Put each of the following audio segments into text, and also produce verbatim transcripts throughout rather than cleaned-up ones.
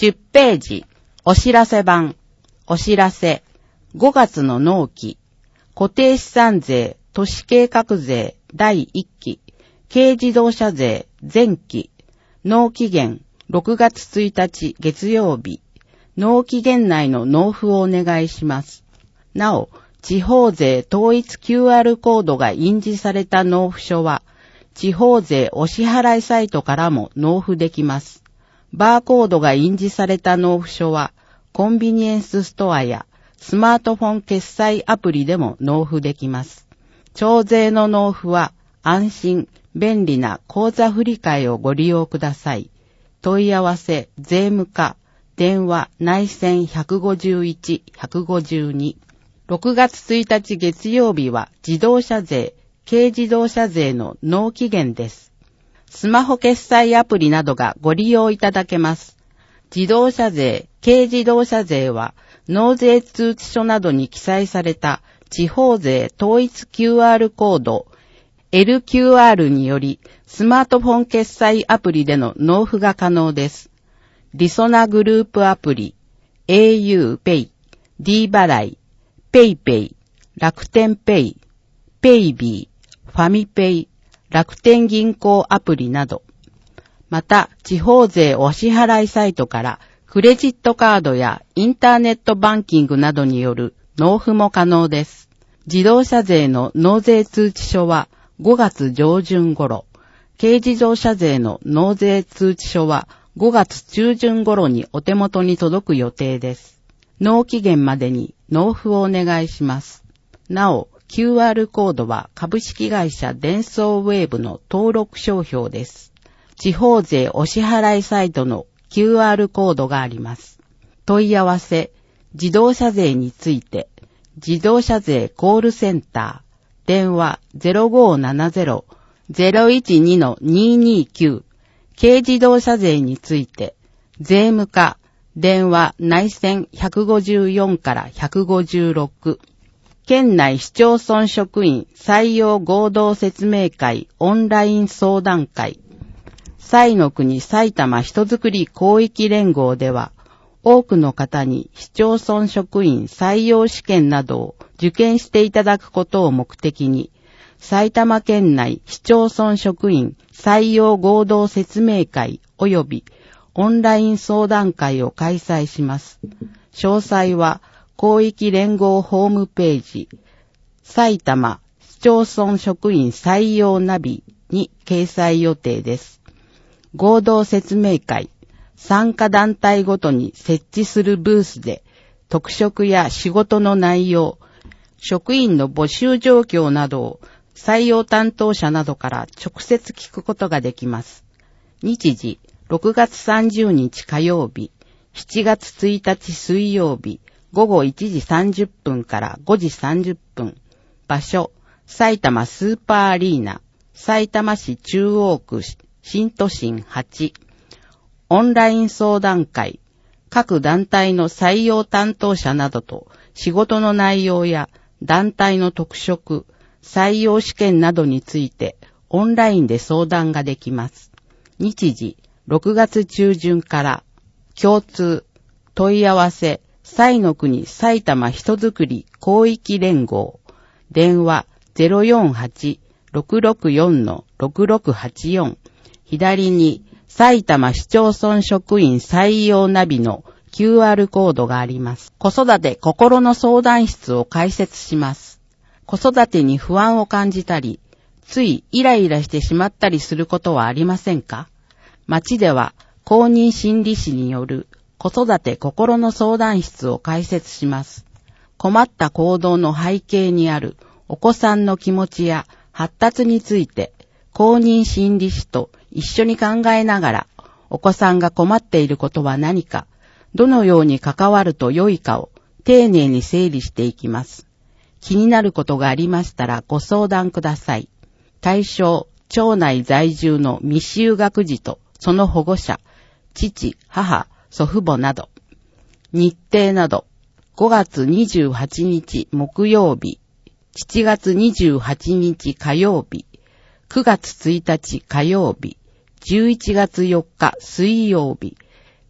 じゅっページ、お知らせ版、お知らせ、ごがつの納期、固定資産税、都市計画税だいいっき、軽自動車税前期、納期限ろくがつついたち月曜日、納期限内の納付をお願いします。なお、地方税統一 キューアール コードが印字された納付書は、地方税お支払いサイトからも納付できます。バーコードが印字された納付書は、コンビニエンスストアやスマートフォン決済アプリでも納付できます。徴税の納付は、安心、便利な口座振替をご利用ください。問い合わせ、税務課、電話、内線いちごいち、いちごに。ろくがつついたち月曜日は自動車税、軽自動車税の納期限です。スマホ決済アプリなどがご利用いただけます。自動車税、軽自動車税は納税通知書などに記載された地方税統一 キューアール コード エルキューアール によりスマートフォン決済アプリでの納付が可能です。りそなグループアプリ、au Pay、D 払い、PayPay、楽天ペイ、PayB、ファミペイ、楽天銀行アプリなど、また地方税お支払いサイトからクレジットカードやインターネットバンキングなどによる納付も可能です。自動車税の納税通知書はごがつ上旬頃、軽自動車税の納税通知書はごがつ中旬頃にお手元に届く予定です。納期限までに納付をお願いします。なお、キューアール コードは株式会社デンソーウェーブの登録商標です。地方税お支払いサイトの キューアール コードがあります。問い合わせ、自動車税について、自動車税コールセンター、電話 ゼロごーななゼロ ゼロいちに にーにーきゅう、軽自動車税について、税務課、電話内線いちごよんからいちごろく、県内市町村職員採用合同説明会オンライン相談会、彩の国埼玉人づくり広域連合では、多くの方に市町村職員採用試験などを受験していただくことを目的に、埼玉県内市町村職員採用合同説明会及びオンライン相談会を開催します。詳細は広域連合ホームページ、埼玉市町村職員採用ナビに掲載予定です。合同説明会、参加団体ごとに設置するブースで特色や仕事の内容、職員の募集状況などを採用担当者などから直接聞くことができます。日時、ろくがつさんじゅうにち火曜日、しちがつついたち水曜日、ごごいちじさんじゅっぷんからごじさんじゅっぷん。場所、埼玉スーパーアリーナ、さいたま市中央区新都心はち。オンライン相談会、各団体の採用担当者などと仕事の内容や団体の特色、採用試験などについてオンラインで相談ができます。日時、ろくがつ中旬から、共通、問い合わせ、彩の国埼玉人づくり広域連合、電話 ゼロよんはち ろくろくよん ろくろくはちよん、左に埼玉市町村職員採用ナビの キューアール コードがあります。子育て心の相談室を開設します。子育てに不安を感じたり、ついイライラしてしまったりすることはありませんか？町では公認心理師による子育て心の相談室を開設します。困った行動の背景にあるお子さんの気持ちや発達について公認心理師と一緒に考えながらお子さんが困っていることは何か、どのように関わると良いかを丁寧に整理していきます。気になることがありましたらご相談ください。対象、町内在住の未就学児とその保護者、父、母、祖父母など。日程など、ごがつにじゅうはちにち木曜日、しちがつにじゅうはちにち火曜日、くがつついたち火曜日、じゅういちがつよっか水曜日、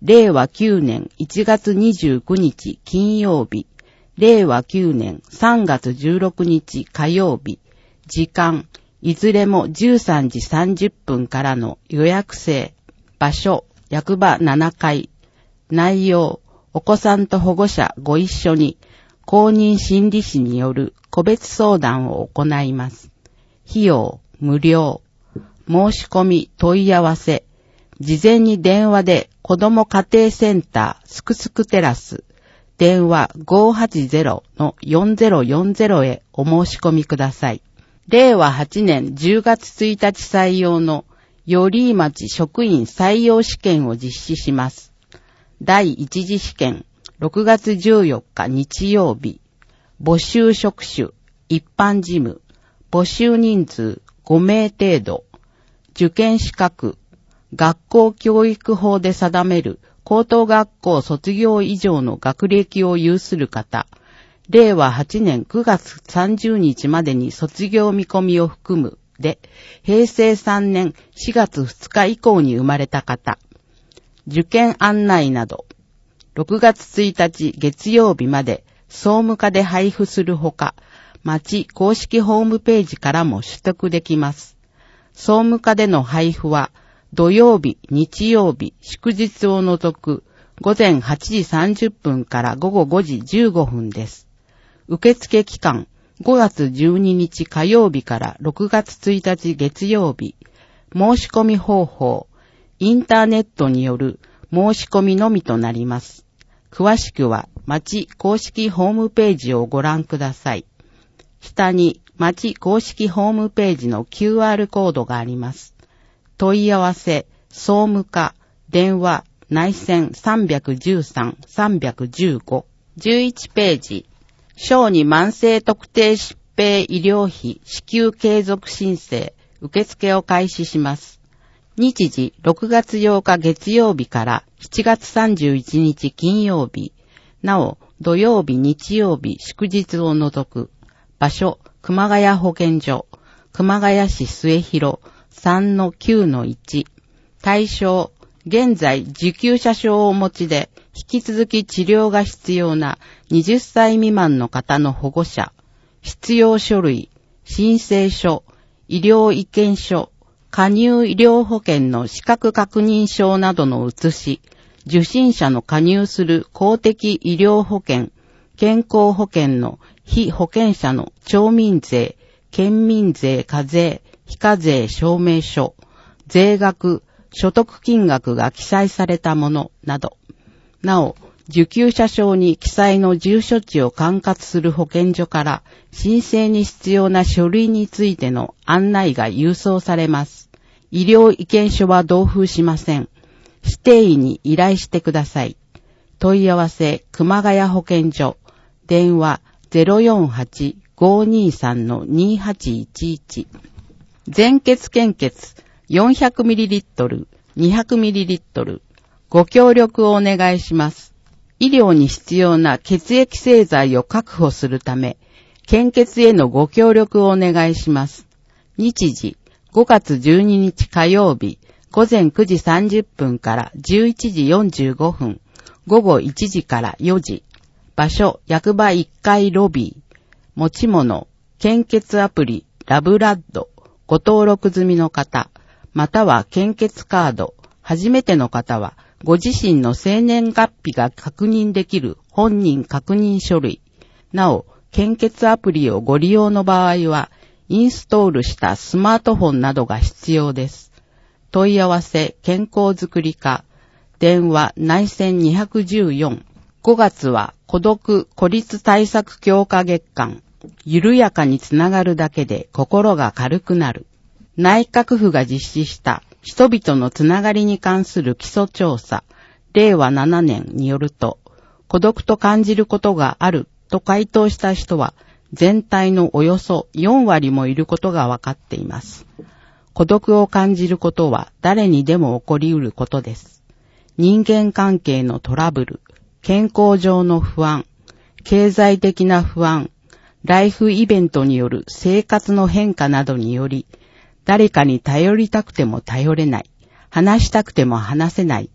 れいわきゅうねんいちがつにじゅうくにち金曜日、れいわきゅうねんさんがつじゅうろくにち火曜日、時間、いずれもじゅうさんじさんじゅっぷんからの予約制、場所、役場ななかい、内容、お子さんと保護者ご一緒に、公認心理師による個別相談を行います。費用、無料。申し込み、問い合わせ。事前に電話で子ども家庭センターすくすくテラス、電話 ごーはちゼロ のよんゼロよんゼロ へお申し込みください。れいわはちねんじゅうがつついたち採用の寄居町職員採用試験を実施します。第一次試験、ろくがつじゅうよっか日曜日。募集職種、一般事務。募集人数ごめい程度。受験資格、学校教育法で定める高等学校卒業以上の学歴を有する方。れいわはちねんくがつさんじゅうにちまでに卒業見込みを含むで、へいせいさんねんしがつふつか以降に生まれた方。受験案内など、ろくがつついたち月曜日まで総務課で配布するほか、町公式ホームページからも取得できます。総務課での配布は、土曜日、日曜日、祝日を除くごぜんはちじさんじゅっぷんからごごごじじゅうごふんです。受付期間、ごがつじゅうににち火曜日からろくがつついたち月曜日。申し込み方法、インターネットによる申し込みのみとなります。詳しくは、町公式ホームページをご覧ください。下に町公式ホームページの キューアール コードがあります。問い合わせ、総務課、電話、内線さんびゃくじゅうさん、さんびゃくじゅうご。じゅういちページ。小児慢性特定疾病医療費支給継続申請、受付を開始します。日時ろくがつようか月曜日からしちがつさんじゅういちにち金曜日。なお、土曜日、日曜日、祝日を除く。場所、熊谷保健所、熊谷市末広 さんのきゅうのいち。対象、現在受給者証をお持ちで、引き続き治療が必要なはたち未満の方の保護者、必要書類、申請書、医療意見書、加入医療保険の資格確認書などの写し、受診者の加入する公的医療保険、健康保険の被保険者の町民税、県民税課税、非課税証明書、税額、所得金額が記載されたものなど。なお、受給者証に記載の住所地を管轄する保健所から申請に必要な書類についての案内が郵送されます。医療意見書は同封しません。指定医に依頼してください。問い合わせ、熊谷保健所、電話 ゼロよんはち ごーにーさん のにーはちいちいち。全血献血 よんひゃくミリリットル、にひゃくミリリットル。ご協力をお願いします。医療に必要な血液製剤を確保するため、献血へのご協力をお願いします。日時、ごがつじゅうににち火曜日、ごぜんくじさんじゅっぷんからじゅういちじよんじゅうごふん、ごごいちじからよじ。場所、役場いっかいロビー。持ち物、献血アプリ、ラブラッド。ご登録済みの方、または献血カード。初めての方は、ご自身の生年月日が確認できる本人確認書類。なお、献血アプリをご利用の場合は、インストールしたスマートフォンなどが必要です。問い合わせ、健康づくり課。電話、内線にひゃくじゅうよん。ごがつは孤独・孤立対策強化月間。緩やかにつながるだけで心が軽くなる。内閣府が実施した人々のつながりに関する基礎調査、れいわななねんによると、孤独と感じることがあると回答した人は、全体のおよそよんわりもいることが分かっています。孤独を感じることは誰にでも起こり得ることです。人間関係のトラブル、健康上の不安、経済的な不安、ライフイベントによる生活の変化などにより、誰かに頼りたくても頼れない、話したくても話せない、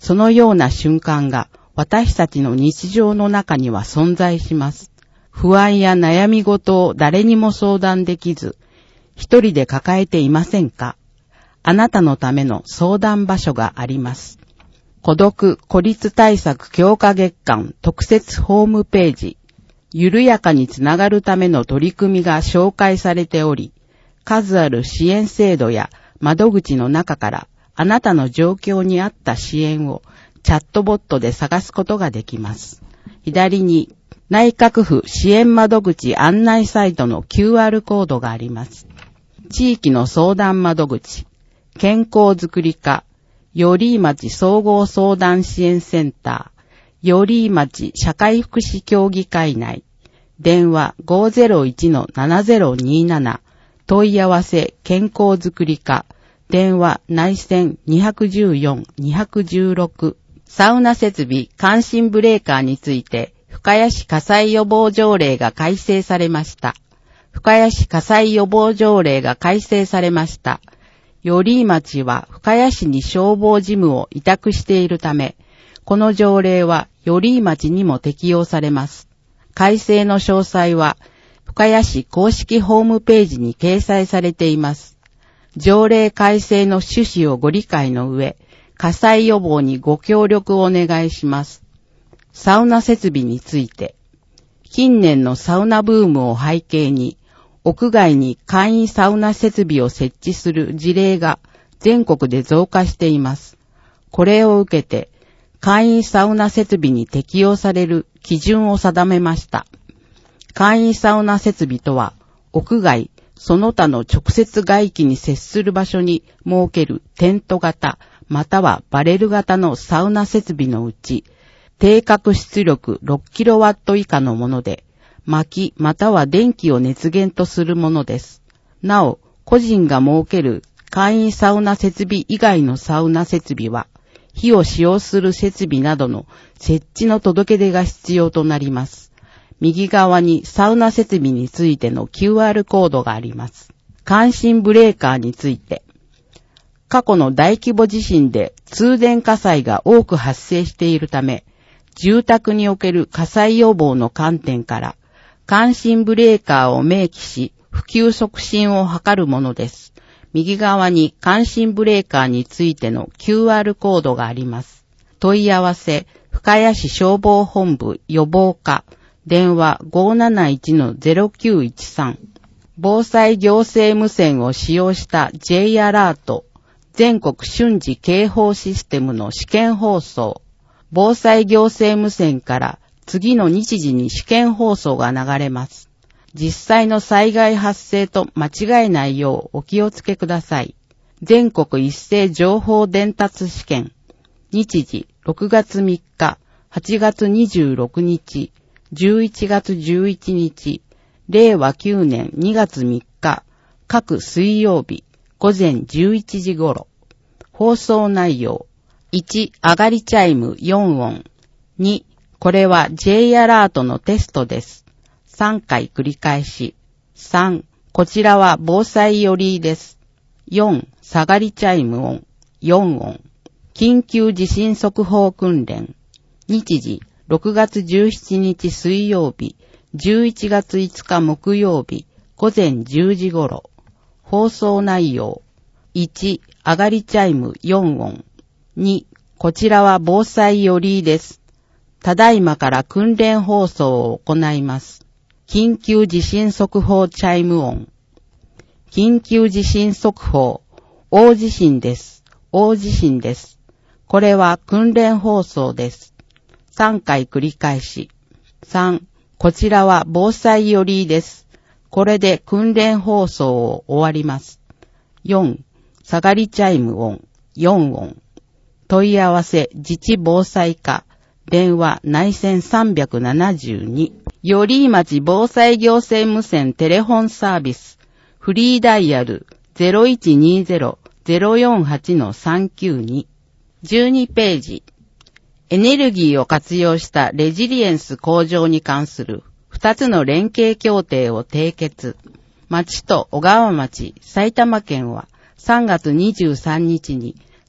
そのような瞬間が私たちの日常の中には存在します。不安や悩み事を誰にも相談できず、一人で抱えていませんか？あなたのための相談場所があります。孤独・孤立対策強化月間特設ホームページ、緩やかにつながるための取り組みが紹介されており、数ある支援制度や窓口の中からあなたの状況に合った支援をチャットボットで探すことができます。左に内閣府支援窓口案内サイトの キューアール コードがあります。地域の相談窓口、健康づくり課、寄居町総合相談支援センター、寄居町社会福祉協議会内、電話 ごーぜろいちのななぜろになな、問い合わせ健康づくり課、電話内線にいちよん、にいちろく、サウナ設備感震ブレーカーについて、深谷市火災予防条例が改正されました。深谷市火災予防条例が改正されました。寄居町は深谷市に消防事務を委託しているため、この条例は寄居町にも適用されます。改正の詳細は、深谷市公式ホームページに掲載されています。条例改正の趣旨をご理解の上、火災予防にご協力をお願いします。サウナ設備について、近年のサウナブームを背景に、屋外に簡易サウナ設備を設置する事例が全国で増加しています。これを受けて、簡易サウナ設備に適用される基準を定めました。簡易サウナ設備とは、屋外、その他の直接外気に接する場所に設けるテント型、またはバレル型のサウナ設備のうち、定格出力ろくキロワット以下のもので、薪または電気を熱源とするものです。なお、個人が設ける簡易サウナ設備以外のサウナ設備は、火を使用する設備などの設置の届け出が必要となります。右側にサウナ設備についての キューアール コードがあります。感震ブレーカーについて、過去の大規模地震で通電火災が多く発生しているため、住宅における火災予防の観点から、感震ブレーカーを明記し、普及促進を図るものです。右側に感震ブレーカーについての キューアール コードがあります。問い合わせ、深谷市消防本部予防課、電話 ごーなないちのぜろきゅういちさん。防災行政無線を使用した J アラート、全国瞬時警報システムの試験放送。防災行政無線から次の日時に試験放送が流れます。実際の災害発生と間違えないようお気をつけください。全国一斉情報伝達試験。日時ろくがつみっか、はちがつにじゅうろくにち、じゅういちがつじゅういちにち、れいわきゅうねんにがつみっか、各水曜日、ごぜんじゅういちじ頃。放送内容。いち、上がりチャイムよんおん。に、これは J アラートのテストです。さんかい繰り返し。さん、こちらは防災よりです。よん、下がりチャイム音。よんおん。緊急地震速報訓練。日時、ろくがつじゅうしちにち水曜日、じゅういちがついつか木曜日、ごぜんじゅうじ頃。放送内容。いち、上がりチャイムよんおん。に、こちらは防災よりです。ただいまから訓練放送を行います。緊急地震速報チャイム音。緊急地震速報。大地震です。大地震です。これは訓練放送です。さんかい繰り返し。さん、こちらは防災よりです。これで訓練放送を終わります。よん、下がりチャイム音。よんおん。問い合わせ自治防災課、電話内線さんびゃくななじゅうに、寄居町防災行政無線テレホンサービス、フリーダイヤル ゼロいちにゼロ ゼロよんはちのさんきゅうに、じゅうにページ、エネルギーを活用したレジリエンス向上に関するふたつの連携協定を締結。町と小川町、埼玉県はさんがつにじゅうさんにちに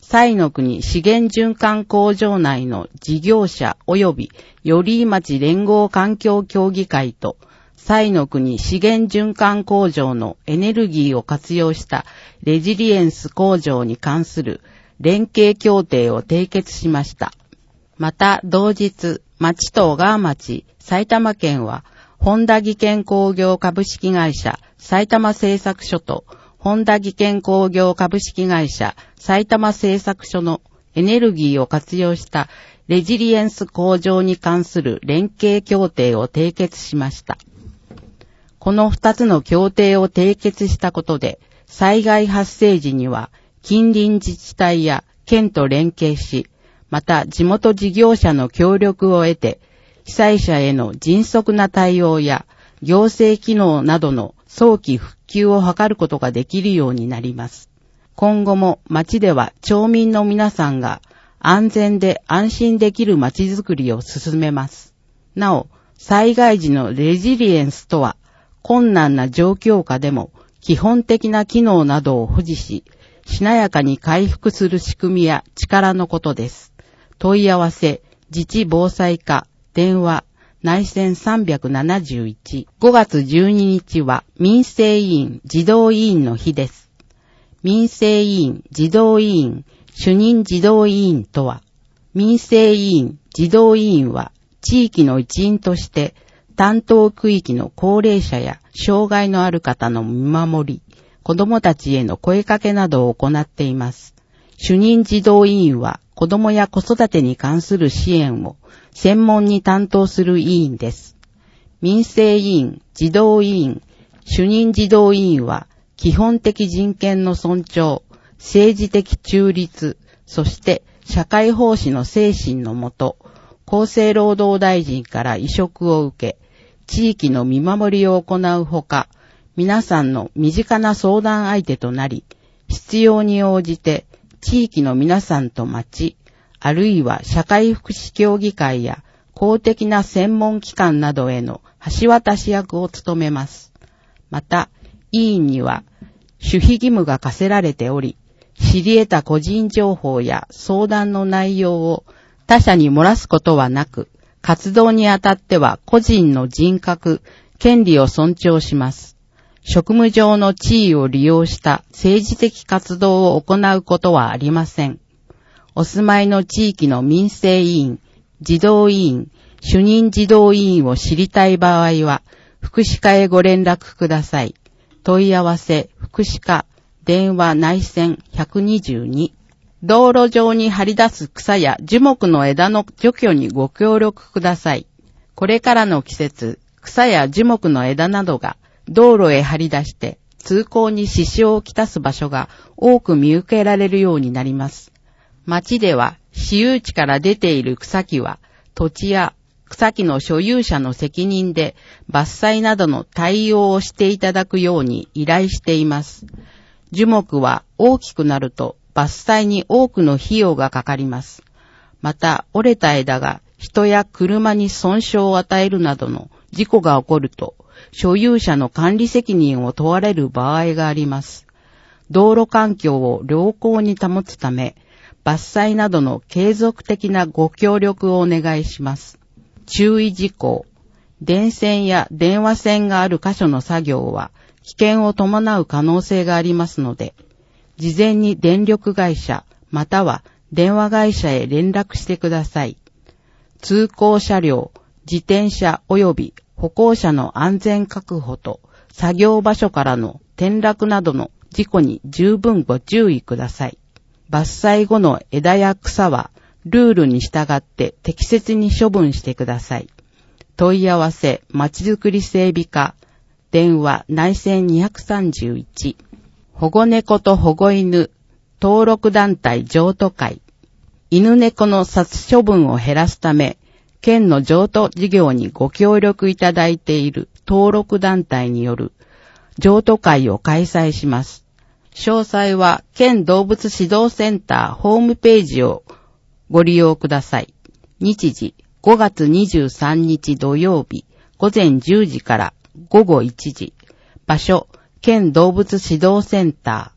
彩の国資源循環工場内の事業者及び寄居町連合環境協議会と彩の国資源循環工場のエネルギーを活用したレジリエンス工場に関する連携協定を締結しました。また同日、町と小川町、埼玉県は本田技研工業株式会社埼玉製作所と本田技研工業株式会社埼玉製作所のエネルギーを活用したレジリエンス工場に関する連携協定を締結しました。この二つの協定を締結したことで、災害発生時には近隣自治体や県と連携し、また地元事業者の協力を得て、被災者への迅速な対応や行政機能などの早期復旧を図ることができるようになります。今後も町では町民の皆さんが安全で安心できる町づくりを進めます。なお、災害時のレジリエンスとは、困難な状況下でも基本的な機能などを保持し、しなやかに回復する仕組みや力のことです。問い合わせ、自治防災課、電話、内線さんびゃくななじゅういち。ごがつじゅうににちは民生委員児童委員の日です。民生委員児童委員主任児童委員とは、民生委員児童委員は地域の一員として担当区域の高齢者や障害のある方の見守り、子どもたちへの声かけなどを行っています。主任児童委員は子どもや子育てに関する支援を専門に担当する委員です。民生委員、児童委員、主任児童委員は基本的人権の尊重、政治的中立、そして社会奉仕の精神のもと、厚生労働大臣から委嘱を受け、地域の見守りを行うほか、皆さんの身近な相談相手となり、必要に応じて地域の皆さんと町、あるいは社会福祉協議会や公的な専門機関などへの橋渡し役を務めます。また、委員には守秘義務が課せられており、知り得た個人情報や相談の内容を他者に漏らすことはなく、活動にあたっては個人の人格、権利を尊重します。職務上の地位を利用した政治的活動を行うことはありません。お住まいの地域の民生委員、児童委員、主任児童委員を知りたい場合は、福祉課へご連絡ください。問い合わせ、福祉課、電話内線ひゃくにじゅうに。道路上に張り出す草や樹木の枝の除去にご協力ください。これからの季節、草や樹木の枝などが道路へ張り出して通行に支障をきたす場所が多く見受けられるようになります。町では私有地から出ている草木は土地や草木の所有者の責任で伐採などの対応をしていただくように依頼しています。樹木は大きくなると伐採に多くの費用がかかります。また折れた枝が人や車に損傷を与えるなどの事故が起こると所有者の管理責任を問われる場合があります。道路環境を良好に保つため、伐採などの継続的なご協力をお願いします。注意事項。電線や電話線がある箇所の作業は危険を伴う可能性がありますので、事前に電力会社または電話会社へ連絡してください。通行車両、自転車及び歩行者の安全確保と作業場所からの転落などの事故に十分ご注意ください。伐採後の枝や草はルールに従って適切に処分してください。問い合わせ、まちづくり整備課、電話内線にひゃくさんじゅういち。保護猫と保護犬、登録団体譲渡会。犬猫の殺処分を減らすため、県の譲渡事業にご協力いただいている登録団体による譲渡会を開催します。詳細は県動物指導センターホームページをご利用ください。日時ごがつにじゅうさんにち土曜日午前じゅうじからごごいちじ。場所県動物指導センター。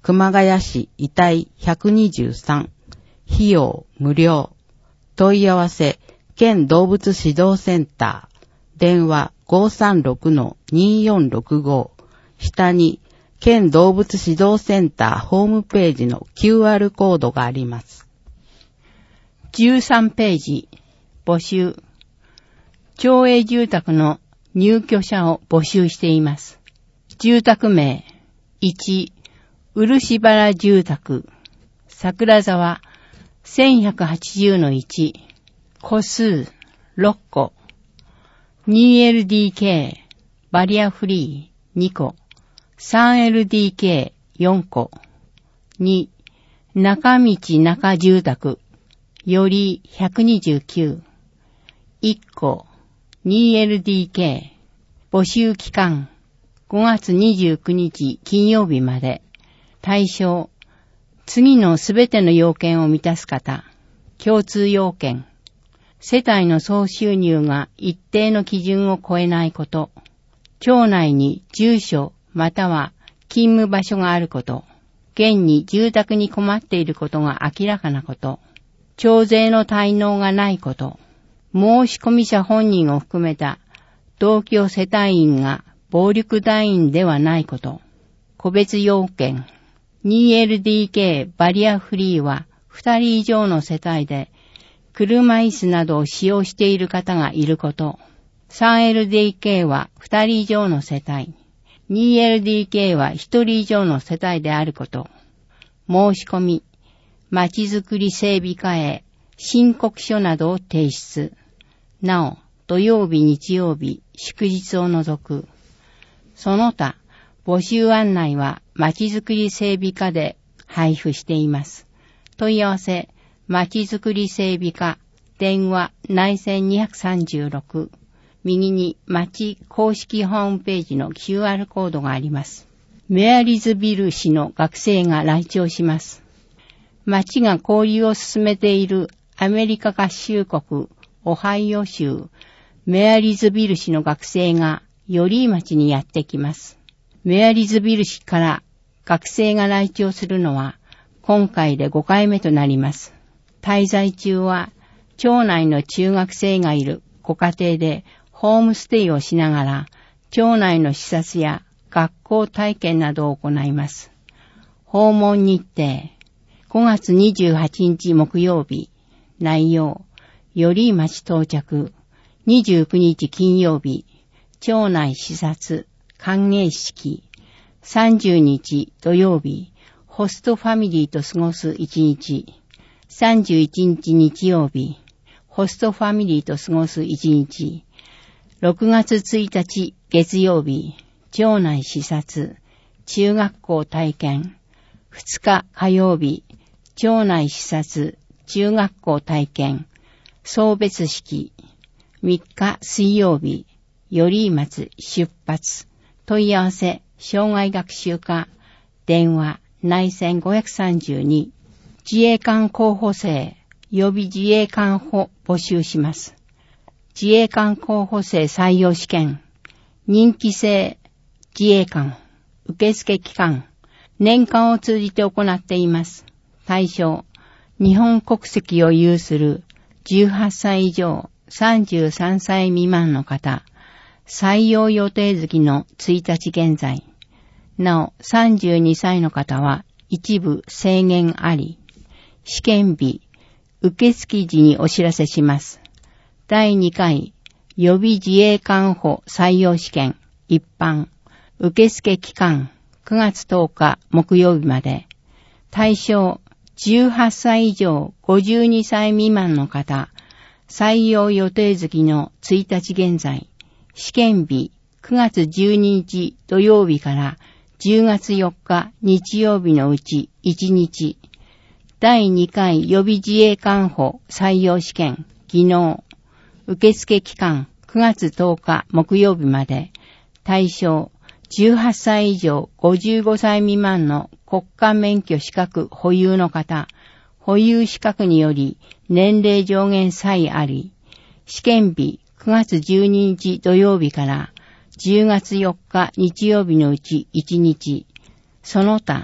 熊谷市遺体ひゃくにじゅうさん。費用無料。問い合わせ、県動物指導センター。電話 ごーさんろくのにーよんろくご。下に、県動物指導センターホームページの キューアール コードがあります。 じゅうさんページ、募集。町営住宅の入居者を募集しています。住宅名、いち、漆原住宅、桜沢、せんひゃくはちじゅうのいち、戸数、ろっこ、にエルディーケー、バリアフリー、にこ、さんエルディーケー、よんこ、に、中道中住宅、よりひゃくにじゅうきゅう、いっこ、にエルディーケー、募集期間、ごがつにじゅうくにち金曜日まで、対象、次のすべての要件を満たす方、共通要件、世帯の総収入が一定の基準を超えないこと、町内に住所または勤務場所があること、現に住宅に困っていることが明らかなこと、徴税の滞納がないこと、申し込み者本人を含めた同居世帯員が暴力団員ではないこと、個別要件、にエルディーケー バリアフリーはふたり以上の世帯で車椅子などを使用している方がいること、さんエルディーケー はふたり以上の世帯、にエルディーケー はひとり以上の世帯であること、申し込み、まちづくり整備課へ申告書などを提出。なお、土曜日、日曜日、祝日を除く。その他、募集案内はまちづくり整備課で配布しています。問い合わせ、まちづくり整備課、電話内線にひゃくさんじゅうろく、右に町公式ホームページの キューアール コードがあります。メアリズビル市の学生が来庁します。町が交流を進めているアメリカ合衆国オハイオ州メアリズビル市の学生が寄居町にやってきます。メアリズビル市から学生が来庁するのは今回でごかいめとなります。滞在中は町内の中学生がいるご家庭でホームステイをしながら町内の視察や学校体験などを行います。訪問日程、ごがつにじゅうはちにち木曜日、内容、寄居町到着、にじゅうくにち金曜日、町内視察、歓迎式、さんじゅうにち土曜日、ホストファミリーと過ごすいちにち、さんじゅういちにち日曜日、ホストファミリーと過ごすいちにち、ろくがつついたち月曜日、町内視察、中学校体験、ふつか火曜日、町内視察、中学校体験、送別式、みっか水曜日、寄居町出発、問い合わせ、障害学習課、電話、内線ごひゃくさんじゅうに、自衛官候補生、予備自衛官を募集します。自衛官候補生採用試験、任期制自衛官、受付期間、年間を通じて行っています。対象、日本国籍を有するじゅうはっさい以上さんじゅうさんさい未満の方、採用予定月のいちにち現在。なお、さんじゅうにさいの方は一部制限あり。試験日、受付時にお知らせします。だいにかい予備自衛官補採用試験一般受付期間くがつとおか木曜日まで。対象じゅうはっさい以上ごじゅうにさい未満の方、採用予定月のいちにち現在。試験日くがつじゅうににち土曜日からじゅうがつよっか日曜日のうちいちにち。だいにかい予備自衛官補採用試験技能。受付期間くがつとおか木曜日まで。対象じゅうはっさい以上ごじゅうごさい未満の国家免許資格保有の方、保有資格により年齢上限さえあり、試験日くがつじゅうににち土曜日からじゅうがつよっか日曜日のうちいちにち、その他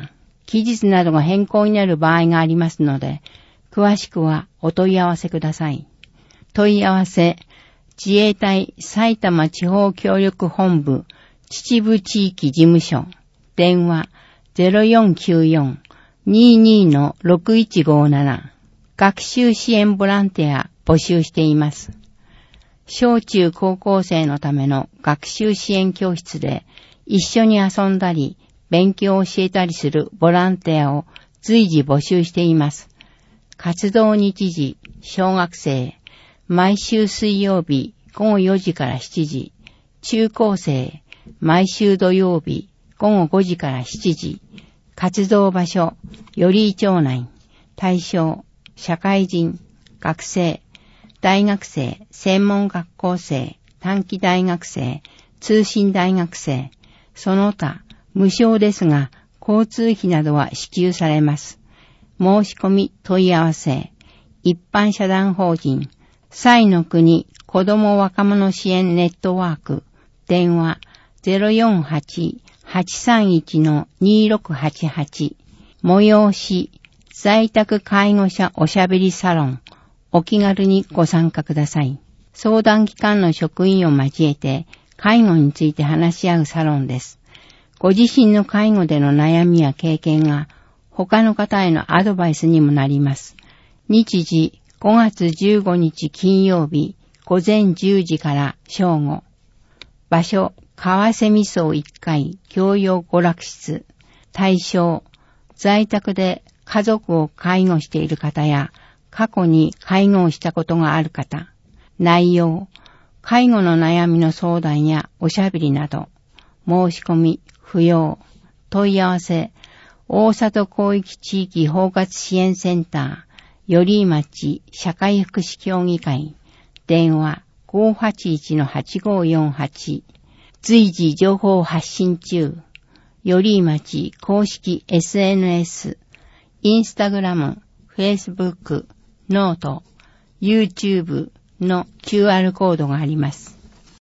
期日などが変更になる場合がありますので、詳しくはお問い合わせください。問い合わせ、自衛隊埼玉地方協力本部秩父地域事務所、電話 ゼロよんきゅうよん にーにー のろくいちごーなな、学習支援ボランティア募集しています。小中高校生のための学習支援教室で一緒に遊んだり勉強を教えたりするボランティアを随時募集しています。活動日時、小学生、毎週水曜日ごごよじからしちじ、中高生、毎週土曜日ごごごじからしちじ、活動場所、寄居町内、対象、社会人、学生、大学生、専門学校生、短期大学生、通信大学生、その他、無償ですが、交通費などは支給されます。申し込み問い合わせ、一般社団法人、彩の国子ども若者支援ネットワーク、電話 ゼロよんはち はちさんいち のにろくはちはち、催し、在宅介護者おしゃべりサロン、お気軽にご参加ください。相談機関の職員を交えて介護について話し合うサロンです。ご自身の介護での悩みや経験が他の方へのアドバイスにもなります。日時ごがつじゅうごにち金曜日午前じゅうじから正午。場所川蝉荘いっかい教養娯楽室。対象在宅で家族を介護している方や過去に介護をしたことがある方。内容、介護の悩みの相談やおしゃべりなど。申し込み、不要。問い合わせ、大里広域地域包括支援センター、寄居町社会福祉協議会。電話 ごーはちいち のはちごーよんはち。随時情報発信中。寄居町公式 エスエヌエス、インスタグラム、フェイスブック、ノート、YouTube の キューアール コードがあります。